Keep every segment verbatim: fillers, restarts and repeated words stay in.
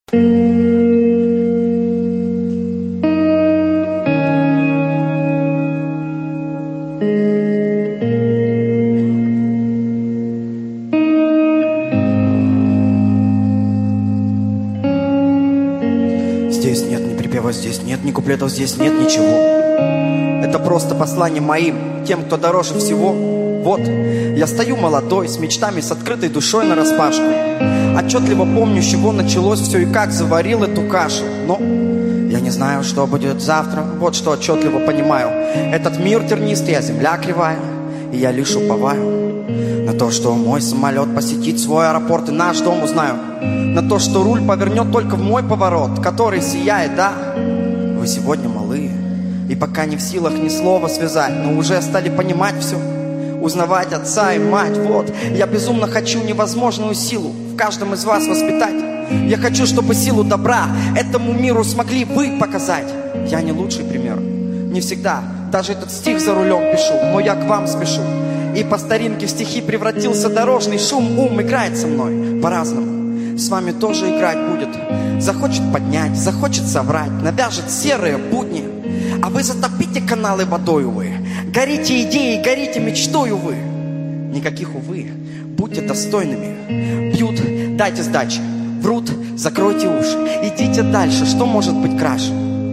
Здесь нет ни припева, здесь нет ни куплетов, здесь нет ничего. Это просто послание моим, тем, кто дороже всего. Вот, я стою молодой, с мечтами, с открытой душой нараспашку. Отчетливо помню, с чего началось все и как заварил эту кашу. Но я не знаю, что будет завтра, вот что отчетливо понимаю. Этот мир тернистый, а земля кривая, и я лишь уповаю на то, что мой самолет посетит свой аэропорт и наш дом узнаю. На то, что руль повернет только в мой поворот, который сияет, да. Вы сегодня малые, и пока не в силах ни слова связать, но уже стали понимать все, узнавать отца и мать. Вот, я безумно хочу невозможную силу в каждом из вас воспитать. Я хочу, чтобы силу добра этому миру смогли вы показать. Я не лучший пример, не всегда даже этот стих за рулем пишу, но я к вам спешу. И по старинке в стихи превратился дорожный шум. Ум играет со мной по-разному, с вами тоже играть будет. Захочет поднять, захочет соврать, навяжет серые будни. А вы затопите каналы водой, увы. Горите идеей, горите мечтой, увы. Никаких, увы, будьте достойными. Бьют, дайте сдачи, врут, закройте уши. Идите дальше, что может быть краше?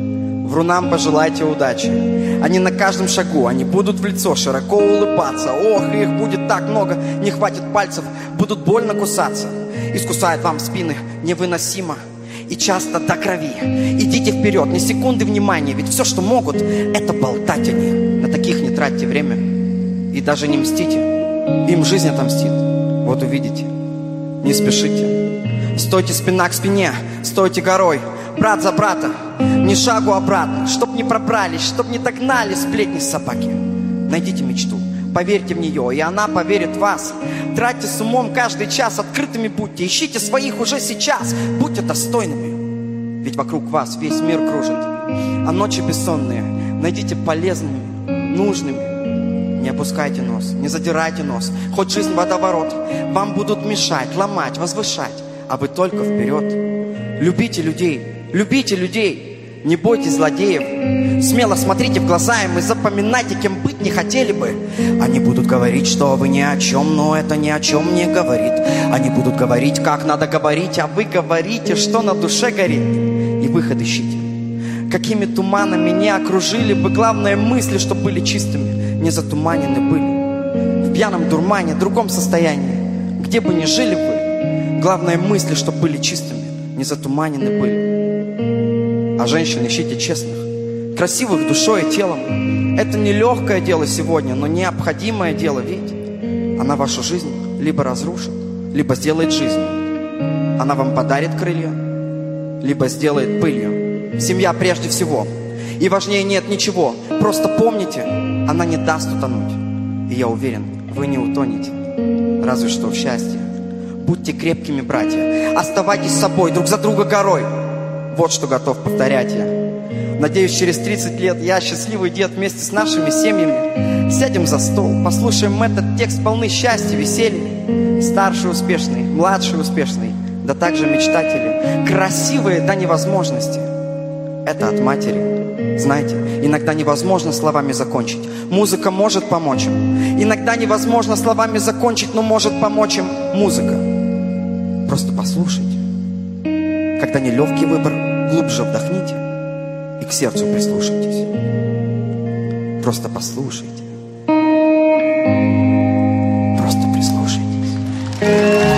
Врунам пожелайте удачи. Они на каждом шагу, они будут в лицо широко улыбаться. Ох, их будет так много, не хватит пальцев, будут больно кусаться. Искусают вам спины невыносимо и часто до крови. Идите вперед, ни секунды внимания, ведь все, что могут, это болтать они. На таких не тратьте время и даже не мстите, им жизнь отомстит. Вот увидите, не спешите. Стойте спина к спине, стойте горой, брат за брата, ни шагу обратно, чтоб не пробрались, чтоб не догнали сплетни собаки. Найдите мечту, поверьте в нее, и она поверит в вас. Тратьте с умом каждый час, открытыми будьте, ищите своих уже сейчас, будьте достойными. Ведь вокруг вас весь мир кружит, а ночи бессонные найдите полезными, нужными. Не опускайте нос, не задирайте нос, хоть жизнь водоворот. Вам будут мешать, ломать, возвышать, а вы только вперед. Любите людей, любите людей, не бойтесь злодеев. Смело смотрите в глаза им и запоминайте, кем быть не хотели бы. Они будут говорить, что вы ни о чем, но это ни о чем не говорит. Они будут говорить, как надо говорить, а вы говорите, что на душе горит. И выход ищите. Какими туманами не окружили бы, главное мысли, что были чистыми, не затуманены были. В пьяном дурмане, другом состоянии, где бы ни жили вы, главное мысли, что были чистыми, не затуманены были. А женщин ищите честных, красивых душой и телом. Это не легкое дело сегодня, но необходимое дело, ведь она вашу жизнь либо разрушит, либо сделает жизнью. Она вам подарит крылья, либо сделает пылью. Семья прежде всего, и важнее нет ничего. Просто помните, она не даст утонуть. И я уверен, вы не утонете, разве что в счастье. Будьте крепкими, братья, оставайтесь собой, друг за друга горой. Вот что готов повторять я. Надеюсь, через тридцать лет я, счастливый дед, вместе с нашими семьями сядем за стол, послушаем этот текст, полный счастья, веселья. Старший успешный, младший успешный, да также мечтатели, красивые до невозможности. Это от матери. Знаете, иногда невозможно словами закончить. Музыка может помочь им. Иногда невозможно словами закончить, но может помочь им музыка. Просто послушайте. Когда нелегкий выбор, глубже вдохните и к сердцу прислушайтесь. Просто послушайте. Просто прислушайтесь.